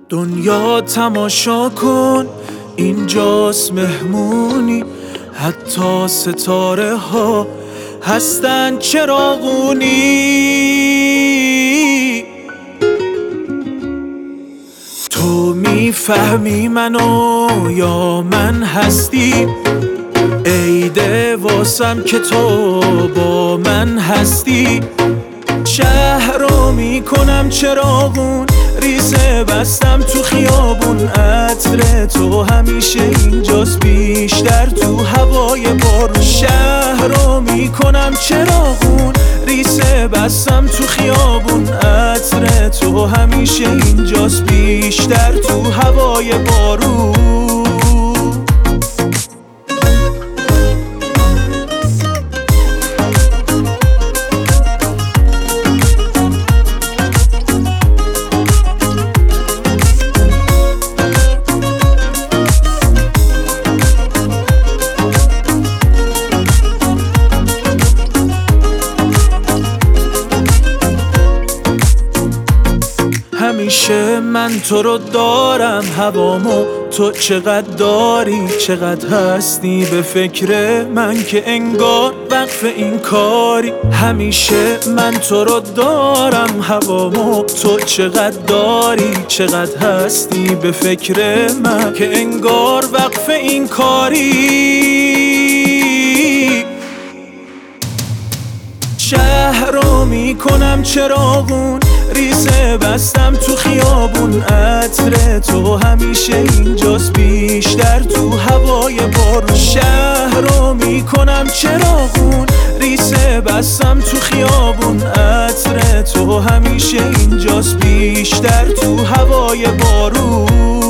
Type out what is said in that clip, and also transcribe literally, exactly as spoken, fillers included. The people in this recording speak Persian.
دنیا تماشا کن، اینجاست مهمونی، حتی ستاره ها هستن چراغونی. تو میفهمی منو یا من هستی؟ عیده واسم که تو با من هستی. شهر رو میکنم چراغون، ریزه بستم تو خیابون. عطر تو همیشه اینجاست، بیشتر تو هوای بارون. شهر رو میکنم چراغون، ریزه بستم تو خیابون. عطر تو همیشه اینجاست، بیشتر تو هوای بارون. همیشه من تو رو دارم، هوامو تو چقدر داری، چقدر هستی به فکر من که انگار وقف این کاری. همیشه من تو رو دارم، هوامو تو چقدر داری، چقدر هستی به فکر من که انگار وقف این کاری. شهر رو میکنم چراغون، ریزه بستم تو خیابون. عطر تو همیشه اینجاست، بیشتر تو هوای بارون. شهر رو میکنم چراغون، ریزه بستم تو خیابون. عطر تو همیشه اینجاست، بیشتر تو هوای بارون.